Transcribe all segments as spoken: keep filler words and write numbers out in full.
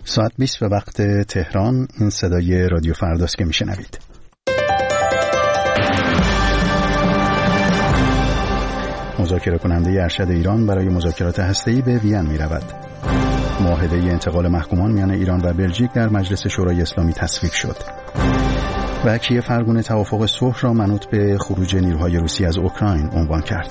ساعت بیست به وقت تهران. این صدای رادیو فرداست که میشنوید. مذاکره کننده ارشد ایران برای مذاکرات هسته‌ای به وین می رود. معاهده انتقال محکومان میان ایران و بلژیک در مجلس شورای اسلامی تصویب شد. و کیف فرگونه توافق صلح را منوط به خروج نیروهای روسی از اوکراین عنوان کرد.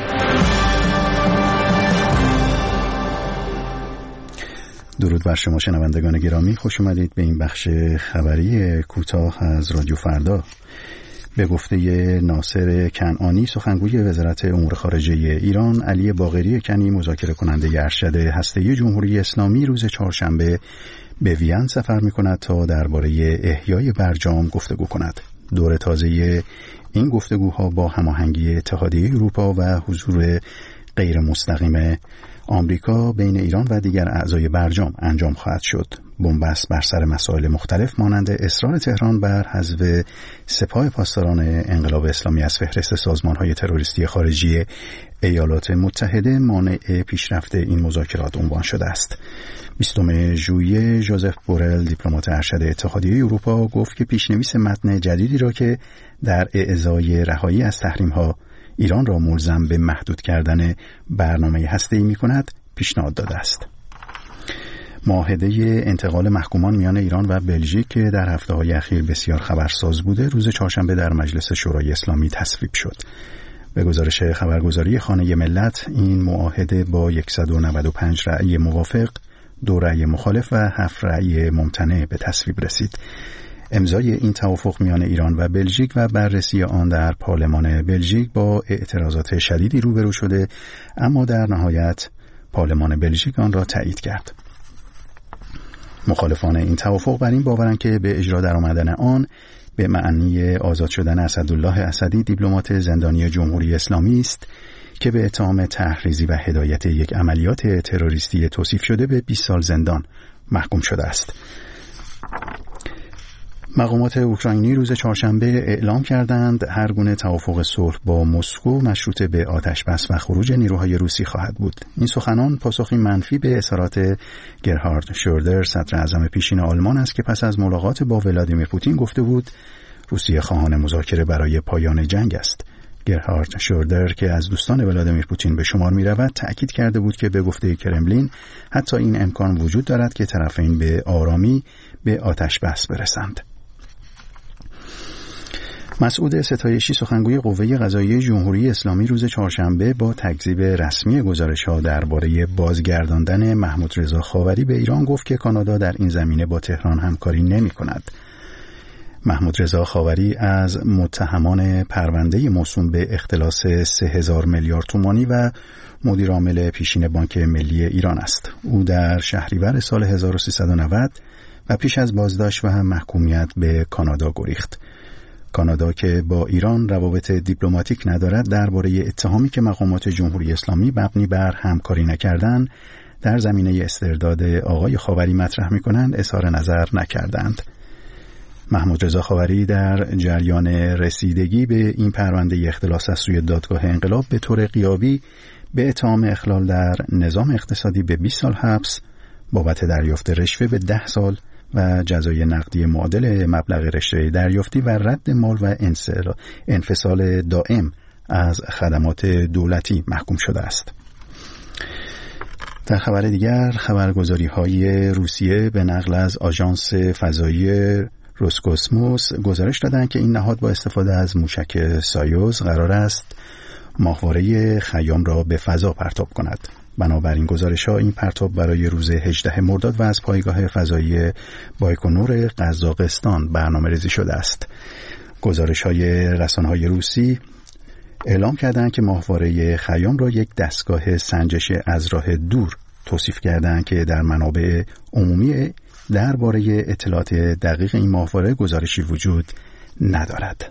درود بر شما شنوندگان گرامی، خوش اومدید به این بخش خبری کوتاه از رادیو فردا. به گفته ناصر کنعانی سخنگوی وزارت امور خارجه ایران، علی باقری کنی مذاکره کننده ارشد هسته‌ای جمهوری اسلامی روز چهارشنبه به وین سفر می‌کند تا درباره احیای برجام گفتگو کند. دور تازه این گفتگوها با هماهنگی اتحادیه اروپا و حضور غیر مستقیم آمریکا بین ایران و دیگر اعضای برجام انجام خواهد شد. بنبست بر سر مسائل مختلف مانند اصرار تهران بر حذف سپاه پاسداران انقلاب اسلامی از فهرست سازمان‌های تروریستی خارجی ایالات متحده مانع پیشرفت این مذاکرات عنوان شده است. بیستم ژوئیه ژوزف بورل دیپلمات ارشد اتحادیه اروپا گفت که پیشنویس متن جدیدی را که در اعزای رهایی از تحریم‌ها ایران را ملزم به محدود کردن برنامه هسته‌ای می‌کند پیشنهاد داده است. معاهده انتقال محکومان میان ایران و بلژیک که در هفته‌های اخیر بسیار خبرساز بوده، روز چهارشنبه در مجلس شورای اسلامی تصویب شد. به گزارش خبرگزاری خانه ملت، این معاهده با صد و نود و پنج رأی موافق، دو رأی مخالف و هفت رأی ممتنع به تصویب رسید. امضای این توافق میان ایران و بلژیک و بررسی آن در پارلمان بلژیک با اعتراضات شدیدی روبرو شده، اما در نهایت پارلمان بلژیک آن را تایید کرد. مخالفان این توافق بر این باورند که به اجرا درآمدن آن به معنی آزاد شدن اسدالله اسدی، دیپلمات زندانی جمهوری اسلامی است که به اتهام تحریضی و هدایت یک عملیات تروریستی توصیف شده به بیست سال زندان محکوم شده است. مقامات اوکراینی روز چهارشنبه اعلام کردند هر گونه توافق صلح با مسکو مشروط به آتش‌بس و خروج نیروهای روسی خواهد بود. این سخنان پاسخی منفی به اظهارات گرهارد شوردر، صدر اعظم پیشین آلمان است که پس از ملاقات با ولادیمیر پوتین گفته بود روسیه خواهان مذاکره برای پایان جنگ است. گرهارد شوردر که از دوستان ولادیمیر پوتین به شمار می رود، تأکید کرده بود که به گفته کرملین حتی این امکان وجود دارد که طرفین به آرامی به آتش‌بس برسند. مسعود ستایشی سخنگوی قوه قضاییه جمهوری اسلامی روز چهارشنبه با تکذیب رسمی گزارش‌ها درباره بازگرداندن محمود رضا خاوری به ایران گفت که کانادا در این زمینه با تهران همکاری نمی‌کند. محمود رضا خاوری از متهمان پرونده موسوم به اختلاس سه هزار میلیارد تومانی و مدیر عامل پیشین بانک ملی ایران است. او در شهریور سال هزار و سیصد و نود و پیش از بازداشت و محکومیت به کانادا گریخت. کانادا که با ایران روابط دیپلماتیک ندارد، درباره اتهامی که مقامات جمهوری اسلامی مبنی بر همکاری نکردن در زمینه استرداد آقای خاوری مطرح می‌کنند اظهار نظر نکردند. محمود رضا خاوری در جریان رسیدگی به این پرونده اختلاس از سوی دادگاه انقلاب به طور غیابی به اتهام اخلال در نظام اقتصادی به بیست سال حبس، بابت دریافت رشوه به ده سال و جزای نقدی معادل مبلغ رشوه دریافتی و رد مال و انفصال دائم از خدمات دولتی محکوم شده است. در خبر دیگر، خبرگزاری‌های روسیه به نقل از آژانس فضایی روسکوسموس گزارش دادند که این نهاد با استفاده از موشک سایوز قرار است ماهواره خیام را به فضا پرتاب کند. بنابراین گزارش‌ها این پرتاب برای روز هجدهم مرداد و از پایگاه فضایی بایکونور قزاقستان برنامه‌ریزی شده است. گزارش‌های رسانه‌های روسی اعلام کردند که ماهواره خیام را یک دستگاه سنجش از راه دور توصیف کردند که در منابع عمومی درباره اطلاعات دقیق این ماهواره گزارشی وجود ندارد.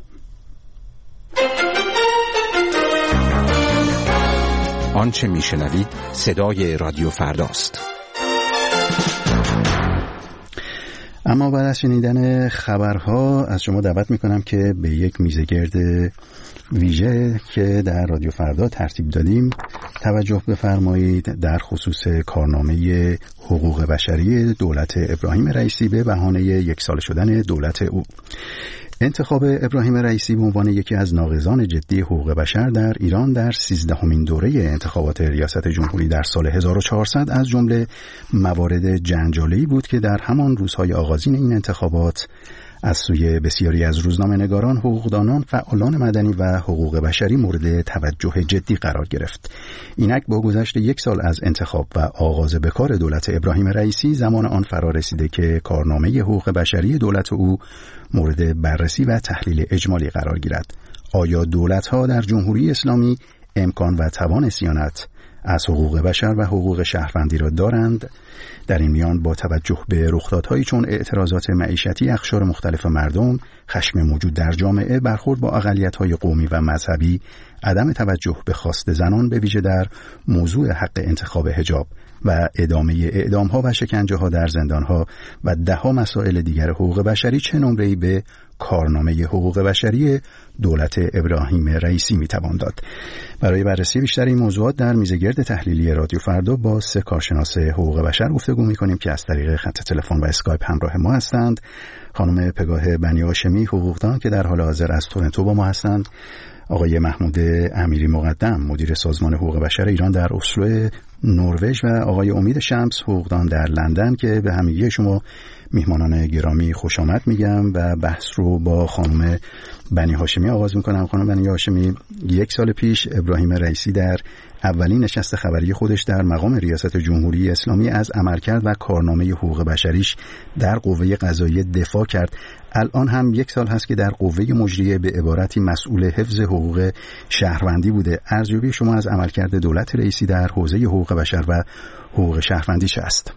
آنچه میشنوید صدای رادیو فرداست. اما بعد از شنیدن خبرها از شما دعوت میکنم که به یک میزگرد ویژه که در رادیو فردا ترتیب دادیم توجه بفرمایید در خصوص کارنامه حقوق بشری دولت ابراهیم رئیسی به بهانه یک سال شدن دولت او. انتخاب ابراهیم رئیسی به عنوان یکی از ناقضان جدی حقوق بشر در ایران در سیزدهمین دوره انتخابات ریاست جمهوری در سال هزار و چهارصد از جمله موارد جنجالی بود که در همان روزهای آغازین این انتخابات از سوی بسیاری از روزنامه‌نگاران، حقوقدانان، فعالان مدنی و حقوق بشری مورد توجه جدی قرار گرفت. اینک با گذشت یک سال از انتخاب و آغاز به کار دولت ابراهیم رئیسی زمان آن فرا رسیده که کارنامه حقوق بشری دولت او مورد بررسی و تحلیل اجمالی قرار گیرد. آیا دولت‌ها در جمهوری اسلامی امکان و توان صیانت از حقوق بشر و حقوق شهروندی را دارند؟ در این میان با توجه به رخدادهایی چون اعتراضات معیشتی اقشار مختلف مردم، خشم موجود در جامعه، برخورد با اقلیت‌های قومی و مذهبی، عدم توجه به خواست زنان به ویژه در موضوع حق انتخاب حجاب و ادامه اعدام‌ها و شکنجه‌ها در زندان‌ها و ده‌ها مسائل دیگر حقوق بشری چه نمره‌ای به کارنامه حقوق بشری دولت ابراهیم رئیسی میتوان داد. برای بررسی بیشتر این موضوعات در میزگرد تحلیلی رادیو فردا با سه کارشناس حقوق بشر گفتگو میکنیم که از طریق خط تلفن و اسکایپ همراه ما هستند. خانم پگاه بنی هاشمی حقوقدان که در حال حاضر از تورنتو با ما هستند، آقای محمود امیری مقدم مدیر سازمان حقوق بشر ایران در اسلو نروژ و آقای امید شمس حقوقدان در لندن که به همگی شما میهمانان گرامی خوش آمد میگم و بحث رو با خانم بنی هاشمی آغاز میکنم. خانم بنی هاشمی، یک سال پیش ابراهیم رئیسی در اولین نشست خبری خودش در مقام ریاست جمهوری اسلامی از عملکرد و کارنامه حقوق بشریش در قوه قضاییه دفاع کرد. الان هم یک سال هست که در قوه مجریه به عبارتی مسئول حفظ حقوق شهروندی بوده. ارزیابی شما از عملکرد دولت رئیسی در حوزه حقوق بشر و حقوق شهروندی چه است؟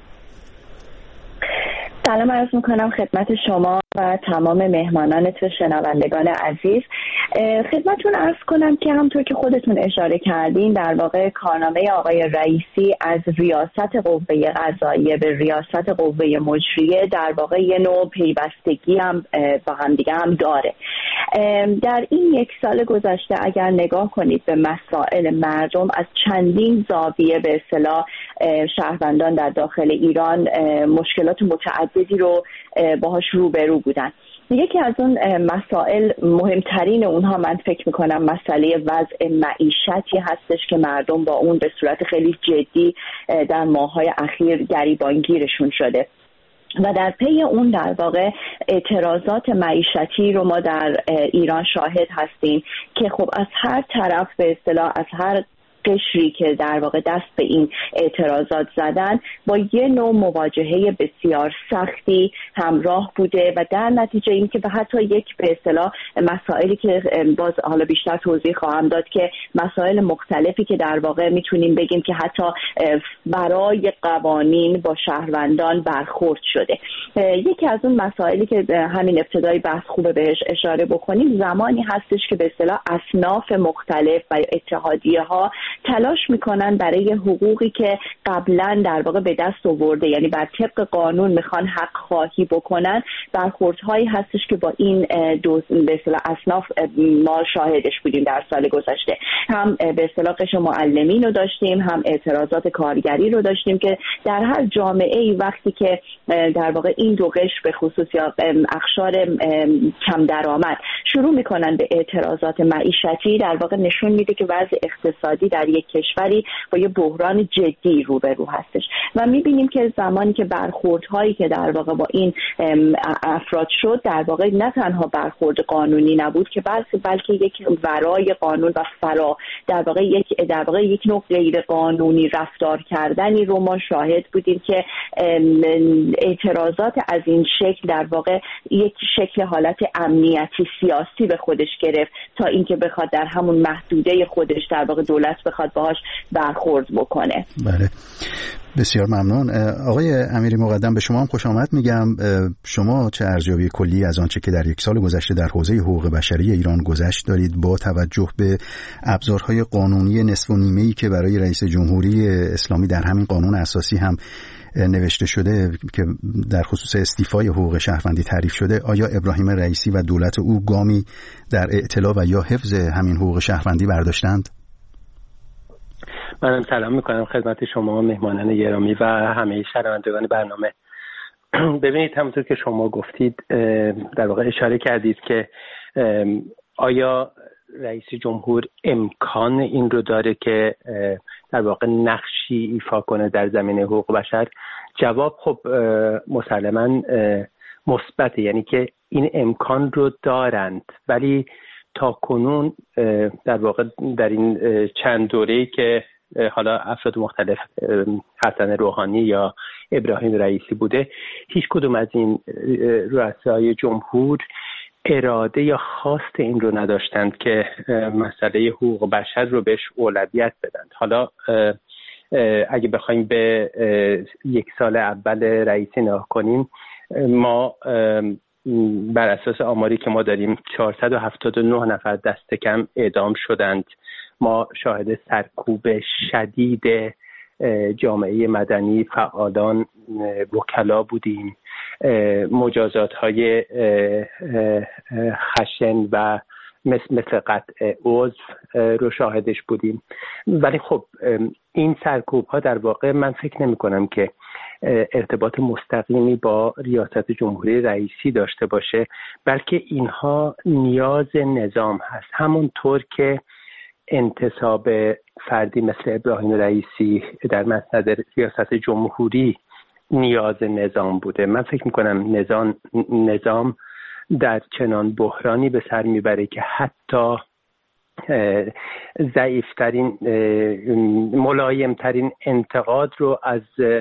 سلام عرض میکنم خدمت شما و تمام مهمانانتون، شنوندگان عزیز. خدمتتون عرض کنم که همونطور که خودتون اشاره کردین در واقع کارنامه آقای رئیسی از ریاست قوه قضاییه به ریاست قوه مجریه در واقع یه نوع پیوستگی هم با هم دیگه هم داره. در این یک سال گذشته اگر نگاه کنید به مسائل مردم از چندین زاویه به اصطلاح شهروندان در داخل ایران مشکلات متعددی رو باهاش روبرو بودن. یکی از اون مسائل مهمترین اونها من فکر میکنم مسئله وضع معیشتی هستش که مردم با اون به صورت خیلی جدی در ماه‌های اخیر گریبانگیرشون شده و در پی اون در واقع اعتراضات معیشتی رو ما در ایران شاهد هستیم که خب از هر طرف به اصطلاح از هر قشری که در واقع دست به این اعتراضات زدن با یه نوع مواجهه بسیار سختی همراه بوده و در نتیجه این که حتی یک به اصطلاح مسائلی که باز حالا بیشتر توضیح خواهم داد که مسائل مختلفی که در واقع میتونیم بگیم که حتی برای قوانین با شهروندان برخورد شده. یکی از اون مسائلی که همین ابتدای بحث خوبه بهش اشاره بکنیم زمانی هستش که به اصطلاح اصناف مختلف و اتحادیه ها تلاش میکنن برای حقوقی که قبلا در واقع به دست آورده، یعنی بر طبق قانون میخوان حق خواهی بکنن، برخوردهایی هستش که با این دو به اصطلاح اصناف ما شاهدش بودیم در سال گذشته. هم به اصطلاح قشر معلمین رو داشتیم، هم اعتراضات کارگری رو داشتیم که در هر جامعه ای وقتی که در واقع این دو قشر به خصوص یا اقشار کم درآمد شروع میکنن به اعتراضات معیشتی، در واقع نشون میده که وضع اقتصادی در یک کشوری با یه بحران جدی روبرو هستش و میبینیم که زمانی که برخوردهایی که در واقع با این افراد شد در واقع نه تنها برخورد قانونی نبود که بلکه یک ورای قانون و فرا در واقع یک در واقع یک نوع غیر قانونی رفتار کردنی رو ما شاهد بودیم که اعتراضات از این شکل در واقع یک شکل حالت امنیتی سیاسی به خودش گرفت تا اینکه بخواد در همون محدوده خودش در واقع دولت بخواد باهاش برخورد بکنه. بله، بسیار ممنون. آقای امیری مقدم به شما هم خوش آمد میگم. شما چه ارزیابی کلی از آنچه که در یک سال گذشته در حوزه حقوق بشری ایران گذشت دارید با توجه به ابزارهای قانونی نصف و نیمه‌ای که برای رئیس جمهوری اسلامی در همین قانون اساسی هم نوشته شده که در خصوص استیفای حقوق شهروندی تعریف شده، آیا ابراهیم رئیسی و دولت او گامی در اعتلا و یا حفظ همین حقوق شهروندی برداشتند؟ منم سلام میکنم خدمت شما مهمانان گرامی و همه شنوندگان برنامه. ببینید همونطور که شما گفتید در واقع اشاره کردید که آیا رئیس جمهور امکان این رو داره که در واقع نقشی ایفا کنه در زمینه حقوق بشر؟ جواب خب مسلماً مثبته، یعنی که این امکان رو دارند، ولی تا کنون در واقع در این چند دوره‌ای که حالا افراد مختلف حسن روحانی یا ابراهیم رئیسی بوده، هیچ کدوم از این رؤسای جمهور اراده یا خواست این رو نداشتند که مسئله حقوق بشر رو بهش اولویت بدند. حالا اگه بخوایم به یک سال اول رئیسی نگاه کنیم، ما بر اساس آماری که ما داریم چهارصد و هفتاد و نه نفر دست کم اعدام شدند. ما شاهد سرکوب شدید جامعه مدنی، فعالان، وکلا بودیم، مجازات های خشن و مثل, مثل قطع عضو رو شاهدش بودیم. ولی خب این سرکوب ها در واقع من فکر نمی کنم که ارتباط مستقیمی با ریاست جمهوری رئیسی داشته باشه، بلکه اینها نیاز نظام هست. همونطور که انتصاب فردی مثل ابراهیم رئیسی در مسند ریاست جمهوری نیاز نظام بوده، من فکر میکنم نظام نظام در چنان بحرانی به سر میبره که حتی ضعیفترین ملایمترین انتقاد رو از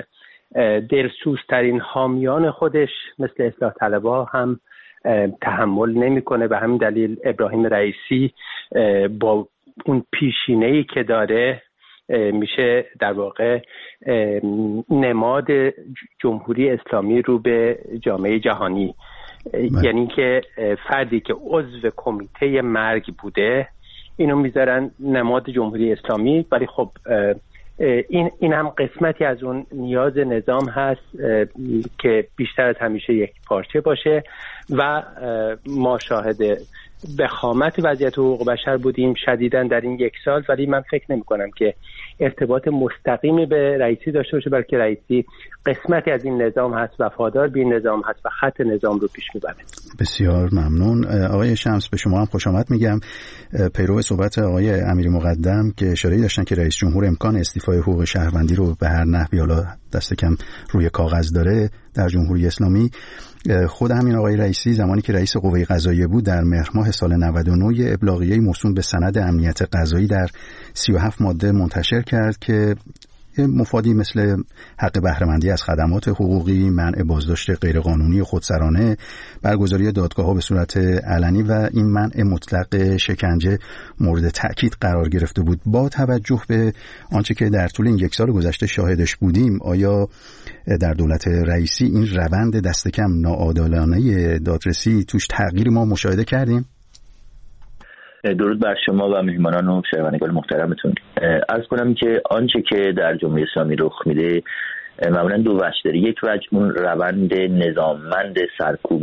دلسوزترین حامیان خودش مثل اصلاح طلبها هم تحمل نمیکنه. به همین دلیل ابراهیم رئیسی با اون پیشینه‌ای که داره میشه در واقع نماد جمهوری اسلامی رو به جامعه جهانی. من. یعنی که فردی که عضو کمیته مرگ بوده اینو میذارن نماد جمهوری اسلامی، ولی خب این این هم قسمتی از اون نیاز نظام هست که بیشتر از همیشه یک پارچه باشه و ما شاهد وخامت وضعیت حقوق بشر بودیم شدیداً در این یک سال، ولی من فکر نمی کنم که ارتباط مستقیمی به رئیسی داشته باشه، بلکه رئیسی قسمتی از این نظام هست، وفادار به این نظام هست و خط نظام رو پیش میبره. بسیار ممنون. آقای شمس، به شما هم خوش آمد میگم. پیرو صحبت آقای امیری مقدم که اشاره داشتن که رئیس جمهور امکان استیفای حقوق شهروندی رو به هر نحوی حالا دست کم روی کاغذ داره در جمهوری اسلامی، خود همین آقای رئیسی زمانی که رئیس قوه قضاییه بود در مهر ماه سال نود و نه ابلاغیه موسوم به سند امنیت قضایی در سی و هفت ماده منتشر کرد که مفادی مثل حق بهره‌مندی از خدمات حقوقی، منع بازداشت غیرقانونی خودسرانه، برگزاری دادگاه‌ها به صورت علنی و این منع مطلق شکنجه مورد تأکید قرار گرفته بود. با توجه به آنچه که در طول این یک سال گذشته شاهدش بودیم، آیا در دولت رئیسی این روند دست کم ناعادلانه دادرسی توش تغییر ما مشاهده کردیم؟ درود بر شما و مهمانان و شنوندگان محترمتون. عرض کنم که آنچه که در جمهوری اسلامی رخ میده معمولا دو وجه داره. یک وجه اون روند نظاممند سرکوب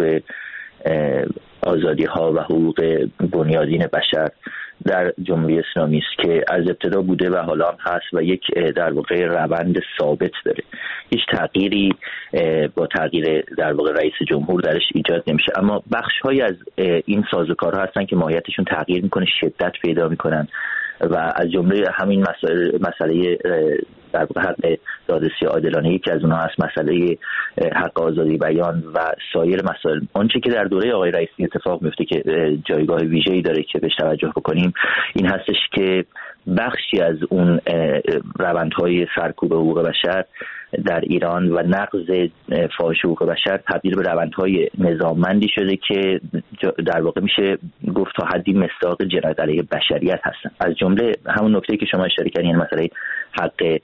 آزادی ها و حقوق بنیادین بشر در جمهوری اسلامی است که از ابتدا بوده و حالا هم هست و یک در واقع روند ثابت داره. هیچ تغییری با تغییر در واقع رئیس جمهور درش ایجاد نمیشه، اما بخش‌هایی از این سازوکارها هستن که ماهیتشون تغییر میکنه، شدت پیدا میکنن و از جمله همین مسئله مسئله در واقع حق دادرسی عادلانه یکی از اونها هست، مسئله حق آزادی بیان و سایر مسائل. آنچه که در دوره آقای رئیسی اتفاق میفته که جایگاه ویژه‌ای داره که بهش توجه بکنیم این هستش که بخشی از اون روندهای سرکوب حقوق بشر در ایران و نقض فاحش حقوق بشر تبدیل به روندهای نظاممندی شده که در واقع میشه گفت تا حدی مصداق جنایت علیه بشریت هستن. از جمله همون نکته که شما اشاره کردین، مسئله حق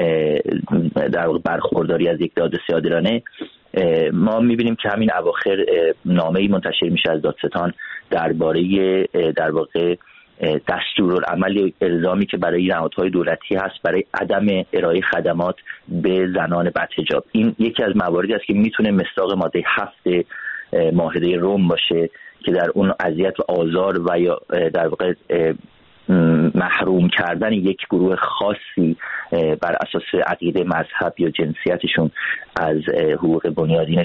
در واقع برخورداری از یک دادرسی عادلانه، ما میبینیم که همین اواخر نامه‌ای منتشر میشه از دادستان درباره در واقع دستورالعمل الزامی که برای نهادهای دولتی هست برای عدم ارائه خدمات به زنان بدحجاب. این یکی از مواردی است که میتونه مصداق ماده هفت معاهده روم باشه که در اون اذیت و آزار و یا در واقع محروم کردن یک گروه خاصی بر اساس عقیده، مذهب یا جنسیتشون از حقوق بنیادینش